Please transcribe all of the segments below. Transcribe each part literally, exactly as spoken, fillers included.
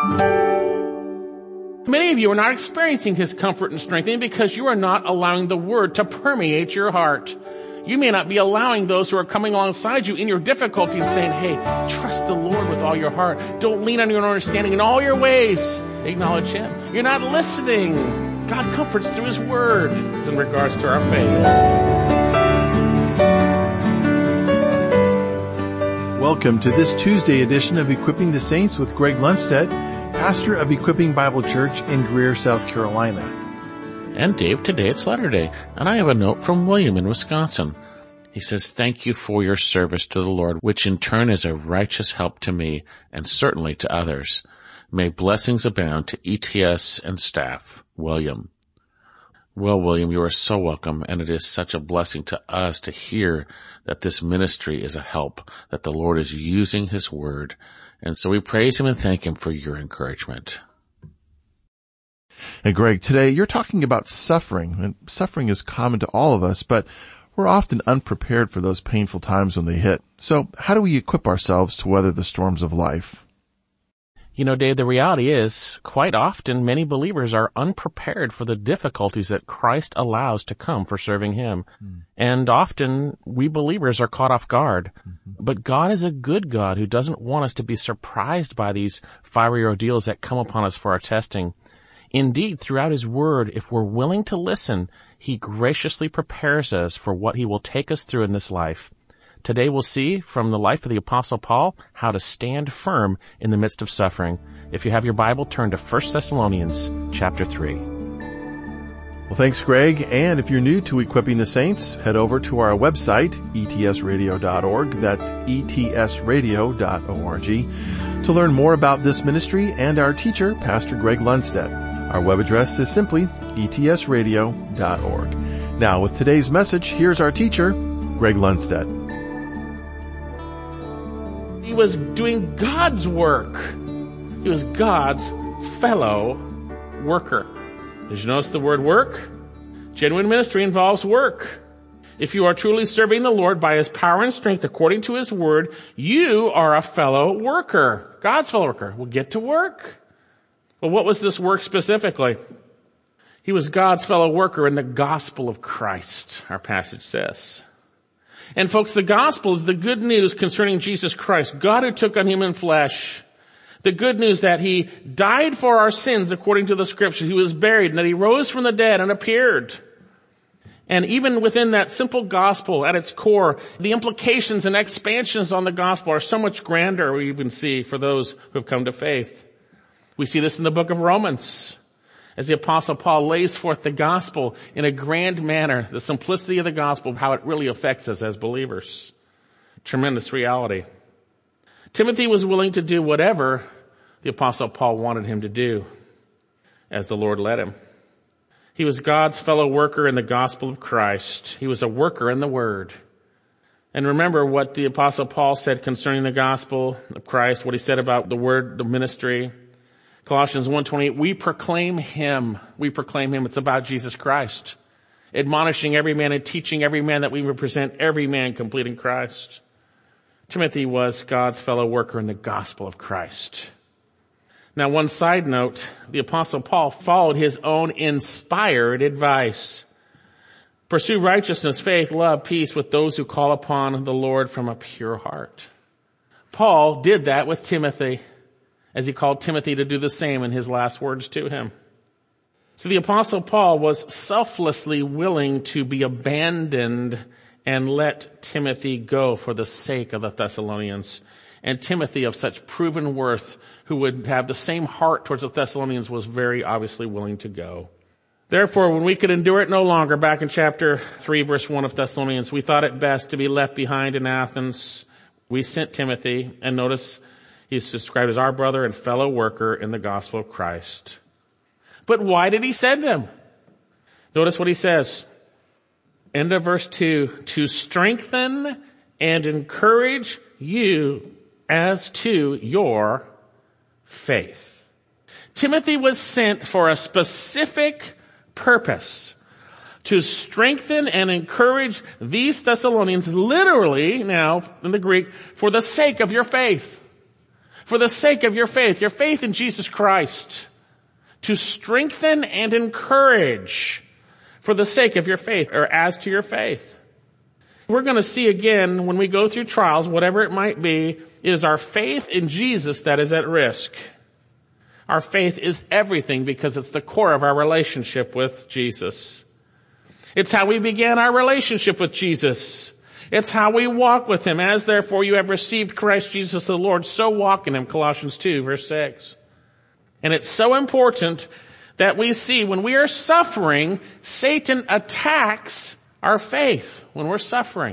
Many of you are not experiencing his comfort and strengthening because you are not allowing the word to permeate your heart. You may not be allowing those who are coming alongside you in your difficulty and saying, hey, trust the Lord with all your heart. Don't lean on your own understanding. In all your ways, acknowledge him. You're not listening. God comforts through his word in regards to our faith. Welcome to this Tuesday edition of Equipping the Saints with Greg Lundstedt, pastor of Equipping Bible Church in Greer, South Carolina. And Dave, today it's Letter Day, and I have a note from William in Wisconsin. He says, thank you for your service to the Lord, which in turn is a righteous help to me and certainly to others. May blessings abound to E T S and staff. William. Well, William, you are so welcome, and it is such a blessing to us to hear that this ministry is a help, that the Lord is using his word. And so we praise him and thank him for your encouragement. And Greg, today you're talking about suffering, and suffering is common to all of us, but we're often unprepared for those painful times when they hit. So how do we equip ourselves to weather the storms of life? You know, Dave, the reality is, quite often many believers are unprepared for the difficulties that Christ allows to come for serving him. Mm. And often we believers are caught off guard. Mm-hmm. But God is a good God who doesn't want us to be surprised by these fiery ordeals that come upon us for our testing. Indeed, throughout his word, if we're willing to listen, he graciously prepares us for what he will take us through in this life. Today we'll see from the life of the Apostle Paul how to stand firm in the midst of suffering. If you have your Bible, turn to First Thessalonians chapter three. Well, thanks, Greg. And if you're new to Equipping the Saints, head over to our website, E T S radio dot org. That's E T S radio dot org to learn more about this ministry and our teacher, Pastor Greg Lundstedt. Our web address is simply E T S radio dot org. Now, with today's message, here's our teacher, Greg Lundstedt. He was doing God's work. He was God's fellow worker. Did you notice the word work? Genuine ministry involves work. If you are truly serving the Lord by his power and strength according to his word, you are a fellow worker. God's fellow worker. Well, get to work. Well, what was this work specifically? He was God's fellow worker in the gospel of Christ, our passage says. And folks, the gospel is the good news concerning Jesus Christ, God who took on human flesh. The good news that he died for our sins according to the scripture. He was buried and that he rose from the dead and appeared. And even within that simple gospel at its core, the implications and expansions on the gospel are so much grander, we even see, for those who have come to faith. We see this in the book of Romans, as the Apostle Paul lays forth the gospel in a grand manner, the simplicity of the gospel, how it really affects us as believers. Tremendous reality. Timothy was willing to do whatever the Apostle Paul wanted him to do, as the Lord led him. He was God's fellow worker in the gospel of Christ. He was a worker in the word. And remember what the Apostle Paul said concerning the gospel of Christ, what he said about the word, the ministry. Colossians one twenty-eight, we proclaim him. We proclaim him. It's about Jesus Christ. Admonishing every man and teaching every man that we represent every man complete in Christ. Timothy was God's fellow worker in the gospel of Christ. Now, one side note, the Apostle Paul followed his own inspired advice. Pursue righteousness, faith, love, peace with those who call upon the Lord from a pure heart. Paul did that with Timothy, as he called Timothy to do the same in his last words to him. So the Apostle Paul was selflessly willing to be abandoned and let Timothy go for the sake of the Thessalonians. And Timothy, of such proven worth, who would have the same heart towards the Thessalonians, was very obviously willing to go. Therefore, when we could endure it no longer, back in chapter three, verse one of Thessalonians, we thought it best to be left behind in Athens. We sent Timothy, and notice he's described as our brother and fellow worker in the gospel of Christ. But why did he send him? Notice what he says. End of verse two. To strengthen and encourage you as to your faith. Timothy was sent for a specific purpose. To strengthen and encourage these Thessalonians, literally now in the Greek, for the sake of your faith. For the sake of your faith, your faith in Jesus Christ, to strengthen and encourage for the sake of your faith, or as to your faith. We're going to see again when we go through trials, whatever it might be, it is our faith in Jesus that is at risk. Our faith is everything because it's the core of our relationship with Jesus. It's how we began our relationship with Jesus. It's how we walk with Him. As therefore you have received Christ Jesus the Lord, so walk in Him. Colossians two verse six. And it's so important that we see when we are suffering, Satan attacks our faith when we're suffering.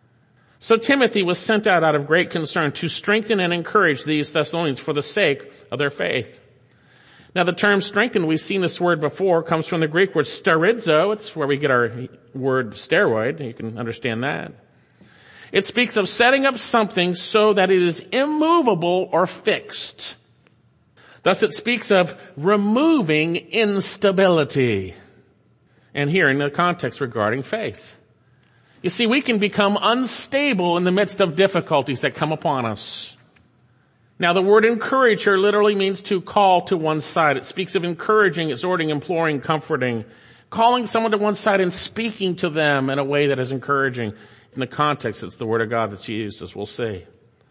So Timothy was sent out out of great concern to strengthen and encourage these Thessalonians for the sake of their faith. Now the term strengthen, we've seen this word before, comes from the Greek word sterizo. It's where we get our word steroid. You can understand that. It speaks of setting up something so that it is immovable or fixed. Thus it speaks of removing instability. And here in the context regarding faith. You see, we can become unstable in the midst of difficulties that come upon us. Now the word encourage here literally means to call to one side. It speaks of encouraging, exhorting, imploring, comforting, calling someone to one side and speaking to them in a way that is encouraging. In the context, it's the word of God that's used, as we'll see.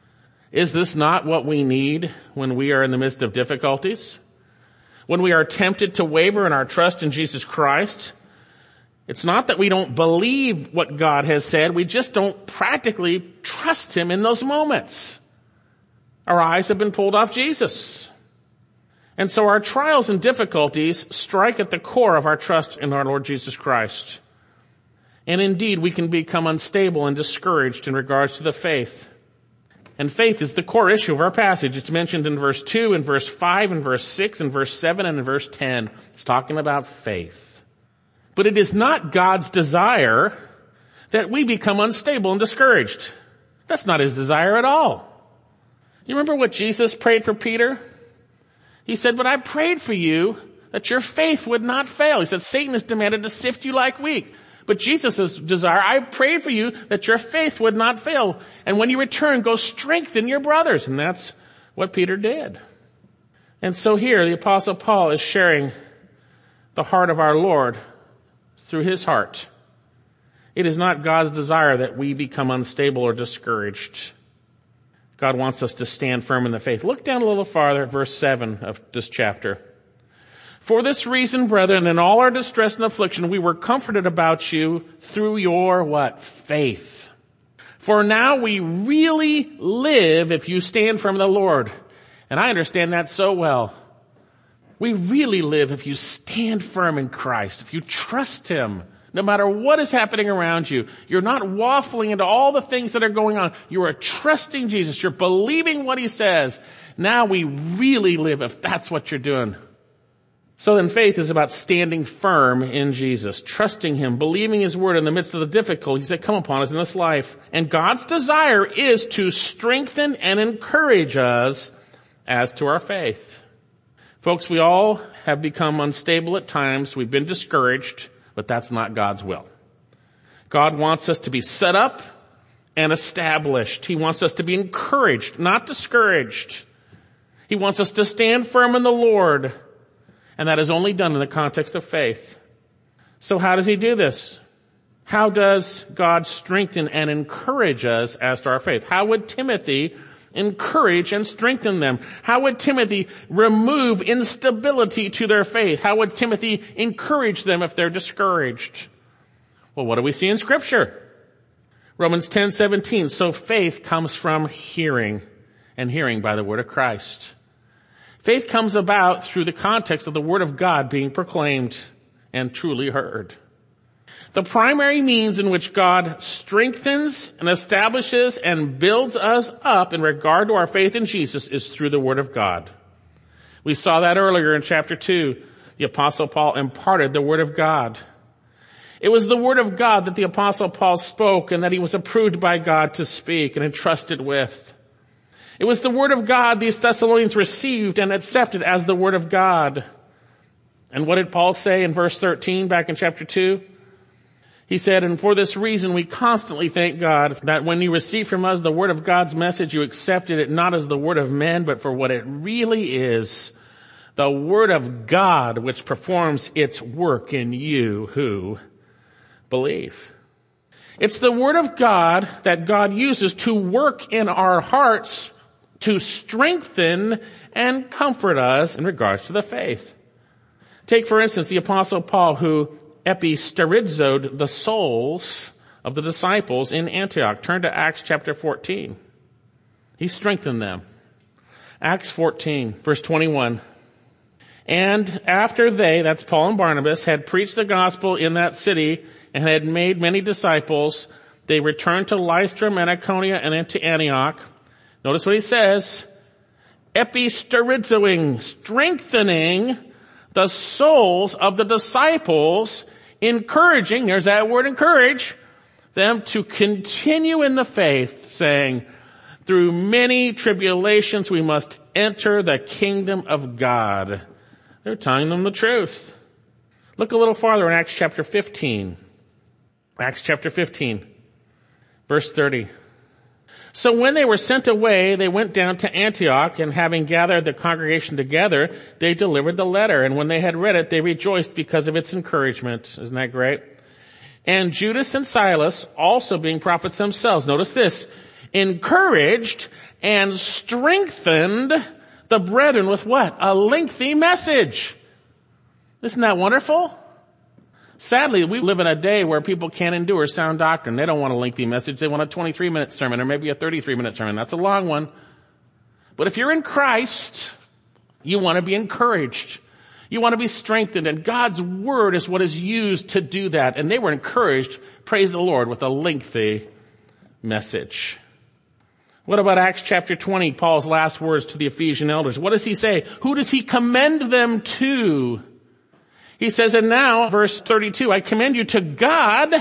Is this not what we need when we are in the midst of difficulties? When we are tempted to waver in our trust in Jesus Christ? It's not that we don't believe what God has said, we just don't practically trust Him in those moments. Our eyes have been pulled off Jesus. And so our trials and difficulties strike at the core of our trust in our Lord Jesus Christ. And indeed, we can become unstable and discouraged in regards to the faith. And faith is the core issue of our passage. It's mentioned in verse two, in verse five, in verse six, in verse seven, and in verse ten. It's talking about faith. But it is not God's desire that we become unstable and discouraged. That's not His desire at all. You remember what Jesus prayed for Peter? He said, but I prayed for you that your faith would not fail. He said, Satan has demanded to sift you like wheat. But Jesus' desire, I prayed for you that your faith would not fail. And when you return, go strengthen your brothers. And that's what Peter did. And so here, the Apostle Paul is sharing the heart of our Lord through his heart. It is not God's desire that we become unstable or discouraged. God wants us to stand firm in the faith. Look down a little farther at verse seven of this chapter. For this reason, brethren, in all our distress and affliction, we were comforted about you through your what? Faith. For now we really live if you stand firm in the Lord. And I understand that so well. We really live if you stand firm in Christ, if you trust Him, no matter what is happening around you. You're not waffling into all the things that are going on. You are trusting Jesus. You're believing what He says. Now we really live if that's what you're doing. So then faith is about standing firm in Jesus, trusting Him, believing His word in the midst of the difficulties that come upon us in this life. And God's desire is to strengthen and encourage us as to our faith. Folks, we all have become unstable at times. We've been discouraged, but that's not God's will. God wants us to be set up and established. He wants us to be encouraged, not discouraged. He wants us to stand firm in the Lord. And that is only done in the context of faith. So how does He do this? How does God strengthen and encourage us as to our faith? How would Timothy encourage and strengthen them? How would Timothy remove instability to their faith? How would Timothy encourage them if they're discouraged? Well, what do we see in Scripture? Romans ten seventeen. So faith comes from hearing, and hearing by the word of Christ. Faith comes about through the context of the word of God being proclaimed and truly heard. The primary means in which God strengthens and establishes and builds us up in regard to our faith in Jesus is through the word of God. We saw that earlier in chapter two. The Apostle Paul imparted the word of God. It was the word of God that the Apostle Paul spoke and that he was approved by God to speak and entrusted with. It was the word of God these Thessalonians received and accepted as the word of God. And what did Paul say in verse thirteen back in chapter two? He said, and for this reason we constantly thank God that when you received from us the word of God's message, you accepted it not as the word of men, but for what it really is, the word of God, which performs its work in you who believe. It's the word of God that God uses to work in our hearts to strengthen and comfort us in regards to the faith. Take, for instance, the Apostle Paul, who episterizoed the souls of the disciples in Antioch. Turn to Acts chapter fourteen. He strengthened them. Acts fourteen, verse twenty-one. And after they, that's Paul and Barnabas, had preached the gospel in that city and had made many disciples, they returned to Lystra and Iconium and then to Antioch. Notice what he says. Episterizoing, strengthening the souls of the disciples, encouraging, there's that word encourage, them to continue in the faith, saying, through many tribulations we must enter the kingdom of God. They're telling them the truth. Look a little farther in Acts chapter fifteen. Acts chapter fifteen, verse thirty. So when they were sent away, they went down to Antioch, and having gathered the congregation together, they delivered the letter. And when they had read it, they rejoiced because of its encouragement. Isn't that great? And Judas and Silas, also being prophets themselves, notice this, encouraged and strengthened the brethren with what? A lengthy message. Isn't that wonderful? Sadly, we live in a day where people can't endure sound doctrine. They don't want a lengthy message. They want a twenty-three minute sermon or maybe a thirty-three minute sermon. That's a long one. But if you're in Christ, you want to be encouraged. You want to be strengthened. And God's word is what is used to do that. And they were encouraged, praise the Lord, with a lengthy message. What about Acts chapter twenty, Paul's last words to the Ephesian elders? What does he say? Who does he commend them to? He says, and now, verse thirty-two, I commend you to God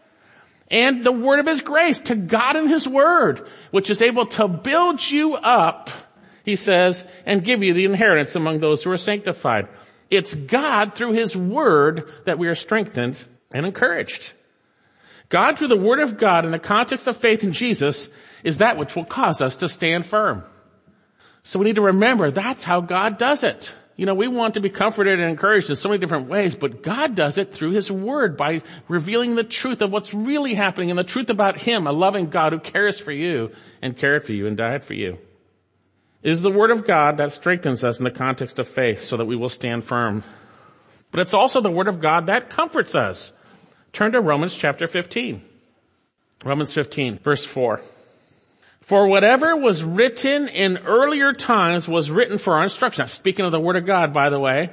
and the word of his grace, to God and his word, which is able to build you up, he says, and give you the inheritance among those who are sanctified. It's God through his word that we are strengthened and encouraged. God through the word of God in the context of faith in Jesus is that which will cause us to stand firm. So we need to remember that's how God does it. You know, we want to be comforted and encouraged in so many different ways, but God does it through his word by revealing the truth of what's really happening and the truth about him, a loving God who cares for you and cared for you and died for you. It is the word of God that strengthens us in the context of faith so that we will stand firm. But it's also the word of God that comforts us. Turn to Romans chapter fifteen. Romans fifteen, verse four. For whatever was written in earlier times was written for our instruction. Now, speaking of the word of God, by the way,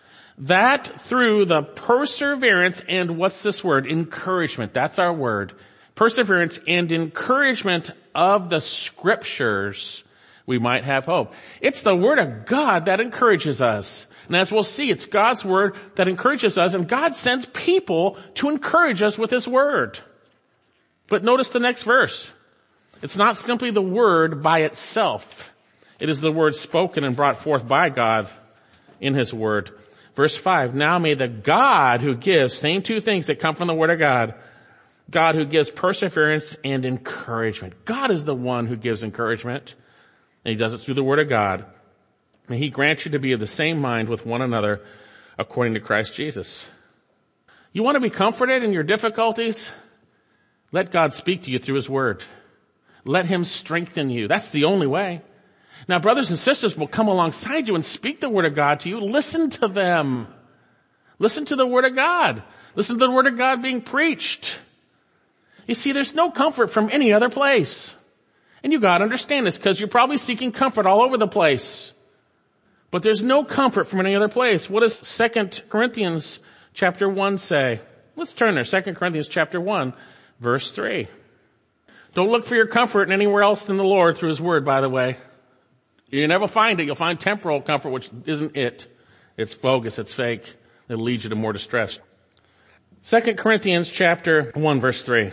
that through the perseverance and what's this word? Encouragement. That's our word. Perseverance and encouragement of the scriptures, we might have hope. It's the word of God that encourages us. And as we'll see, it's God's word that encourages us, and God sends people to encourage us with his word. But notice the next verse. It's not simply the word by itself. It is the word spoken and brought forth by God in his word. Verse five, now may the God who gives, same two things that come from the word of God, God who gives perseverance and encouragement. God is the one who gives encouragement, and he does it through the word of God. May he grant you to be of the same mind with one another according to Christ Jesus. You want to be comforted in your difficulties? Let God speak to you through his word. Let him strengthen you. That's the only way. Now, brothers and sisters will come alongside you and speak the word of God to you. Listen to them. Listen to the word of God. Listen to the word of God being preached. You see, there's no comfort from any other place. And you got to understand this because you're probably seeking comfort all over the place. But there's no comfort from any other place. What does Second Corinthians chapter one say? Let's turn there. Second Corinthians chapter one, verse three. Don't look for your comfort anywhere else than the Lord through his word, by the way. You never find it. You'll find temporal comfort, which isn't it. It's bogus. It's fake. It'll lead you to more distress. Second Corinthians chapter one, verse three.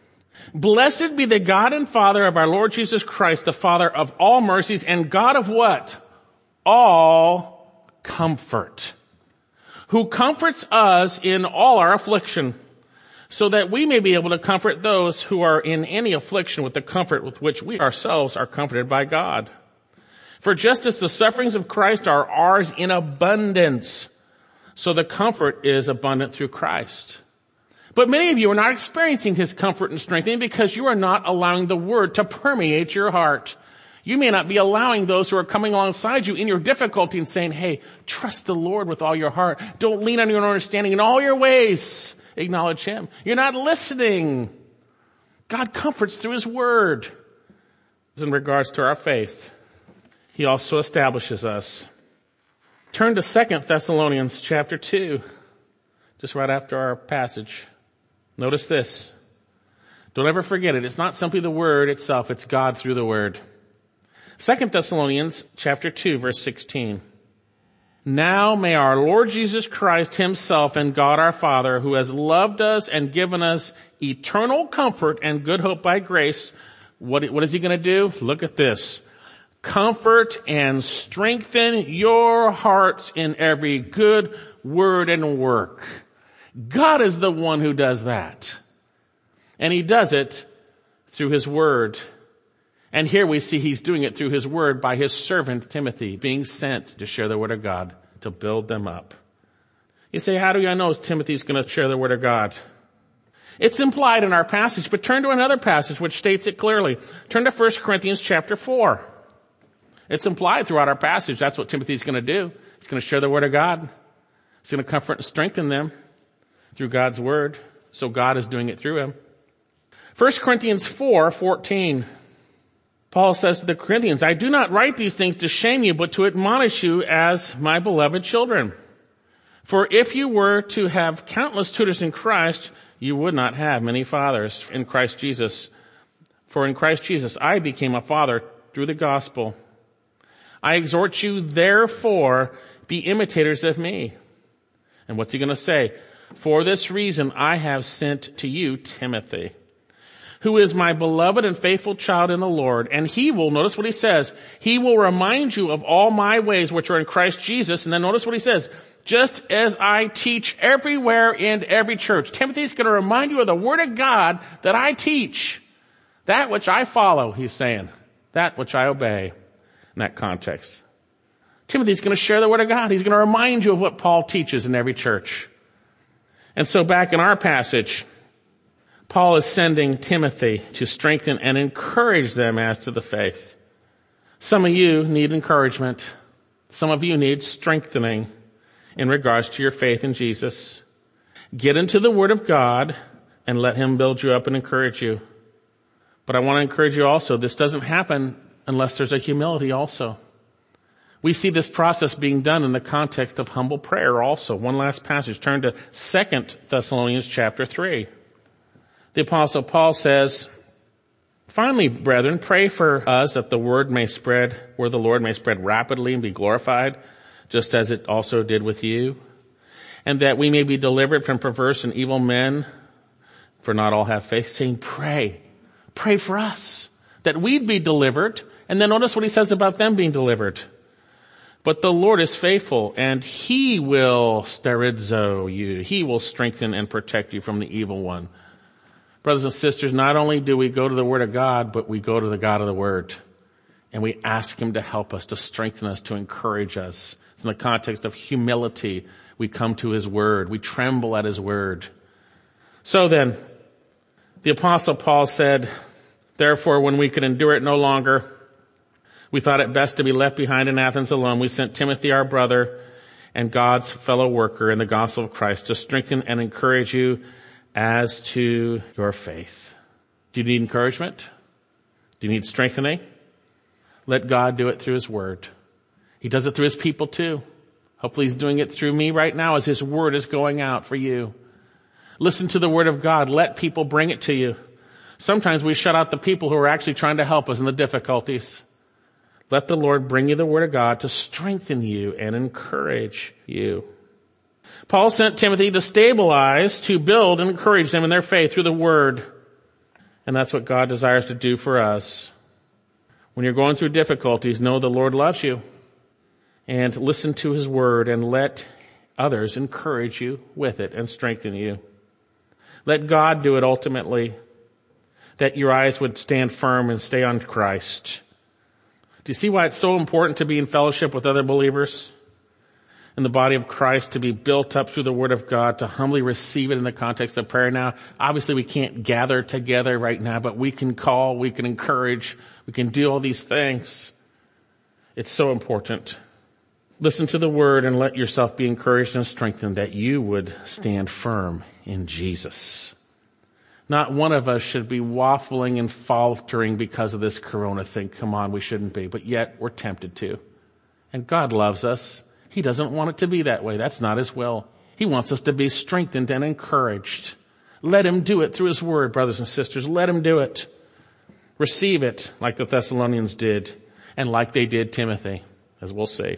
Blessed be the God and Father of our Lord Jesus Christ, the Father of all mercies and God of what? All comfort. Who comforts us in all our affliction, so that we may be able to comfort those who are in any affliction with the comfort with which we ourselves are comforted by God. For just as the sufferings of Christ are ours in abundance, so the comfort is abundant through Christ. But many of you are not experiencing his comfort and strengthening because you are not allowing the word to permeate your heart. You may not be allowing those who are coming alongside you in your difficulty and saying, hey, trust the Lord with all your heart. Don't lean on your own understanding. In all your ways, acknowledge him. You're not listening. God comforts through his word. In regards to our faith, he also establishes us. Turn to Second Thessalonians chapter two, just right after our passage. Notice this. Don't ever forget it. It's not simply the word itself. It's God through the word. Second Thessalonians chapter two, verse sixteen. Now may our Lord Jesus Christ himself and God our Father, who has loved us and given us eternal comfort and good hope by grace, what, what is he going to do? Look at this. Comfort and strengthen your hearts in every good word and work. God is the one who does that. And he does it through his word. And here we see he's doing it through his word by his servant Timothy, being sent to share the word of God, to build them up. You say, how do I know Timothy's going to share the word of God? It's implied in our passage, but turn to another passage which states it clearly. Turn to First Corinthians chapter four. It's implied throughout our passage. That's what Timothy's going to do. He's going to share the word of God. He's going to comfort and strengthen them through God's word. So God is doing it through him. First Corinthians four fourteen. Paul says to the Corinthians, I do not write these things to shame you, but to admonish you as my beloved children. For if you were to have countless tutors in Christ, you would not have many fathers in Christ Jesus. For in Christ Jesus, I became a father through the gospel. I exhort you, therefore, be imitators of me. And what's he going to say? For this reason, I have sent to you Timothy, who is my beloved and faithful child in the Lord. And he will, notice what he says, he will remind you of all my ways which are in Christ Jesus. And then notice what he says, just as I teach everywhere in every church. Timothy's going to remind you of the word of God that I teach. That which I follow, he's saying. That which I obey in that context. Timothy's going to share the word of God. He's going to remind you of what Paul teaches in every church. And so back in our passage, Paul is sending Timothy to strengthen and encourage them as to the faith. Some of you need encouragement. Some of you need strengthening in regards to your faith in Jesus. Get into the Word of God and let him build you up and encourage you. But I want to encourage you also, this doesn't happen unless there's a humility also. We see this process being done in the context of humble prayer also. One last passage. Turn to Second Thessalonians chapter three. The Apostle Paul says, finally, brethren, pray for us that the word may spread, where the Lord may spread rapidly and be glorified, just as it also did with you, and that we may be delivered from perverse and evil men, for not all have faith, saying, pray, pray for us, that we'd be delivered. And then notice what he says about them being delivered. But the Lord is faithful, and he will sterizo you. He will strengthen and protect you from the evil one. Brothers and sisters, not only do we go to the Word of God, but we go to the God of the Word. And we ask him to help us, to strengthen us, to encourage us. It's in the context of humility. We come to his Word. We tremble at his Word. So then, the Apostle Paul said, therefore, when we could endure it no longer, we thought it best to be left behind in Athens alone. We sent Timothy, our brother, and God's fellow worker in the gospel of Christ, to strengthen and encourage you as to your faith. Do you need encouragement? Do you need strengthening? Let God do it through his word. He does it through his people too. Hopefully he's doing it through me right now as his word is going out for you. Listen to the word of God. Let people bring it to you. Sometimes we shut out the people who are actually trying to help us in the difficulties. Let the Lord bring you the word of God to strengthen you and encourage you. Paul sent Timothy to stabilize, to build, and encourage them in their faith through the word. And that's what God desires to do for us. When you're going through difficulties, know the Lord loves you. And listen to his word and let others encourage you with it and strengthen you. Let God do it ultimately, that your eyes would stand firm and stay on Christ. Do you see why it's so important to be in fellowship with other believers in the body of Christ, to be built up through the Word of God, to humbly receive it in the context of prayer now? Obviously we can't gather together right now, but we can call, we can encourage, we can do all these things. It's so important. Listen to the Word and let yourself be encouraged and strengthened that you would stand firm in Jesus. Not one of us should be waffling and faltering because of this corona thing. Come on, we shouldn't be, but yet we're tempted to. And God loves us. He doesn't want it to be that way. That's not His will. He wants us to be strengthened and encouraged. Let Him do it through His Word, brothers and sisters. Let Him do it. Receive it like the Thessalonians did and like they did Timothy, as we'll see.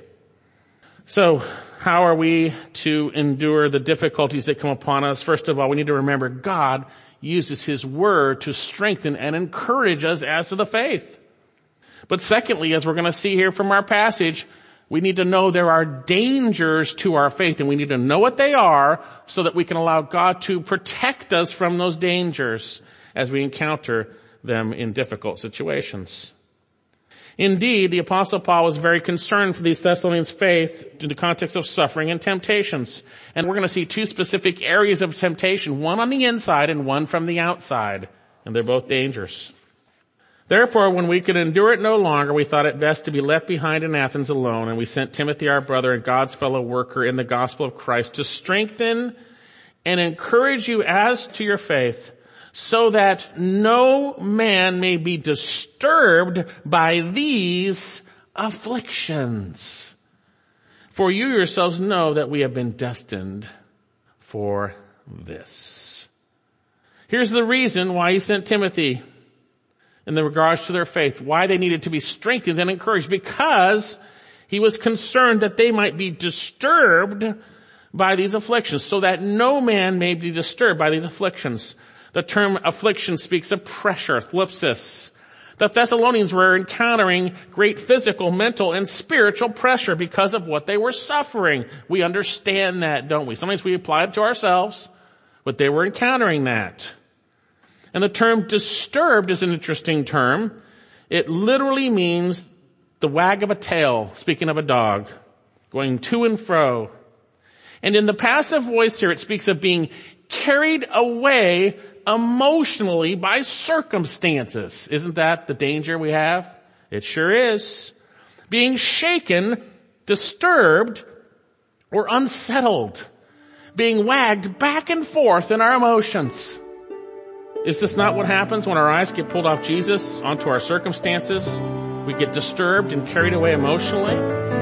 So, how are we to endure the difficulties that come upon us? First of all, we need to remember God uses His Word to strengthen and encourage us as to the faith. But secondly, as we're going to see here from our passage, we need to know there are dangers to our faith, and we need to know what they are so that we can allow God to protect us from those dangers as we encounter them in difficult situations. Indeed, the Apostle Paul was very concerned for these Thessalonians' faith in the context of suffering and temptations. And we're going to see two specific areas of temptation, one on the inside and one from the outside. And they're both dangerous. Therefore, when we could endure it no longer, we thought it best to be left behind in Athens alone, and we sent Timothy, our brother and God's fellow worker in the gospel of Christ, to strengthen and encourage you as to your faith, so that no man may be disturbed by these afflictions. For you yourselves know that we have been destined for this. Here's the reason why he sent Timothy in regards to their faith, why they needed to be strengthened and encouraged, because he was concerned that they might be disturbed by these afflictions, so that no man may be disturbed by these afflictions. The term affliction speaks of pressure, thlipsis. The Thessalonians were encountering great physical, mental, and spiritual pressure because of what they were suffering. We understand that, don't we? Sometimes we apply it to ourselves, but they were encountering that. And the term disturbed is an interesting term. It literally means the wag of a tail, speaking of a dog, going to and fro. And in the passive voice here, it speaks of being carried away emotionally by circumstances. Isn't that the danger we have? It sure is. Being shaken, disturbed, or unsettled. Being wagged back and forth in our emotions. Is this not what happens when our eyes get pulled off Jesus onto our circumstances? We get disturbed and carried away emotionally.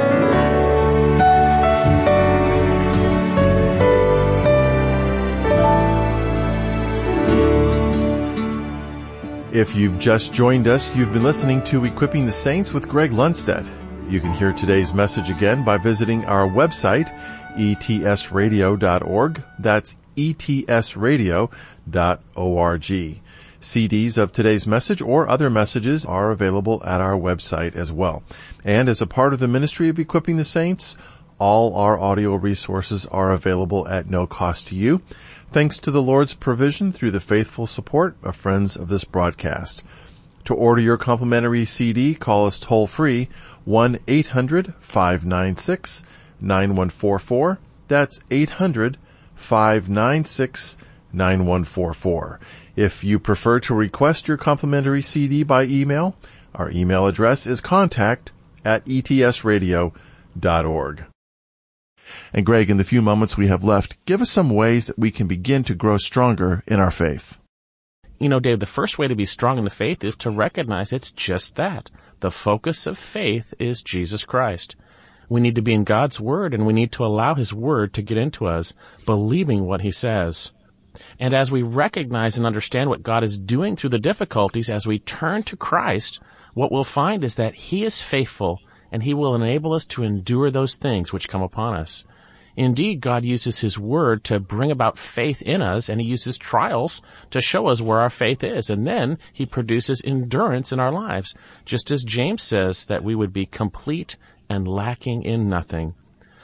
If you've just joined us, you've been listening to Equipping the Saints with Greg Lundstedt. You can hear today's message again by visiting our website, E T S radio dot org. That's E T S radio dot org. C Ds of today's message or other messages are available at our website as well. And as a part of the ministry of Equipping the Saints, all our audio resources are available at no cost to you, thanks to the Lord's provision through the faithful support of friends of this broadcast. To order your complimentary C D, call us toll-free, one eight hundred five nine six nine one four four. That's eight hundred five nine six nine one four four. If you prefer to request your complimentary C D by email, our email address is contact at E T S radio dot org. And Greg, in the few moments we have left, give us some ways that we can begin to grow stronger in our faith. You know, Dave, the first way to be strong in the faith is to recognize it's just that. The focus of faith is Jesus Christ. We need to be in God's Word, and we need to allow His Word to get into us, believing what He says. And as we recognize and understand what God is doing through the difficulties, as we turn to Christ, what we'll find is that He is faithful, and He will enable us to endure those things which come upon us. Indeed, God uses His Word to bring about faith in us, and He uses trials to show us where our faith is. And then He produces endurance in our lives, just as James says that we would be complete and lacking in nothing.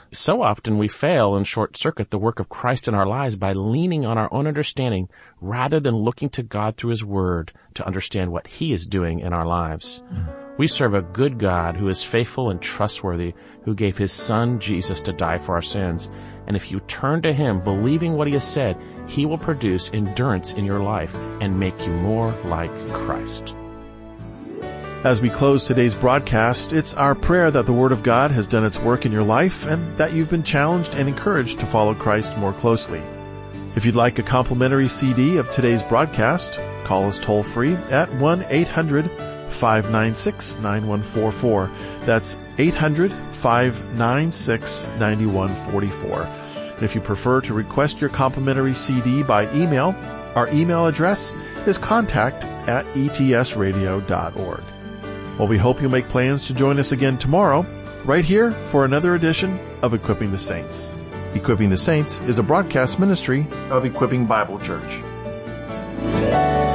So often we fail and short-circuit the work of Christ in our lives by leaning on our own understanding rather than looking to God through His Word to understand what He is doing in our lives. Mm. We serve a good God who is faithful and trustworthy, who gave His Son, Jesus, to die for our sins. And if you turn to Him, believing what He has said, He will produce endurance in your life and make you more like Christ. As we close today's broadcast, it's our prayer that the Word of God has done its work in your life and that you've been challenged and encouraged to follow Christ more closely. If you'd like a complimentary C D of today's broadcast, call us toll-free at one eight hundred five nine six nine one four four. That's eight hundred five nine six nine one four four. And if you prefer to request your complimentary C D by email, our email address is contact at e t s radio dot org. Well, we hope you'll make plans to join us again tomorrow, right here for another edition of Equipping the Saints. Equipping the Saints is a broadcast ministry of Equipping Bible Church.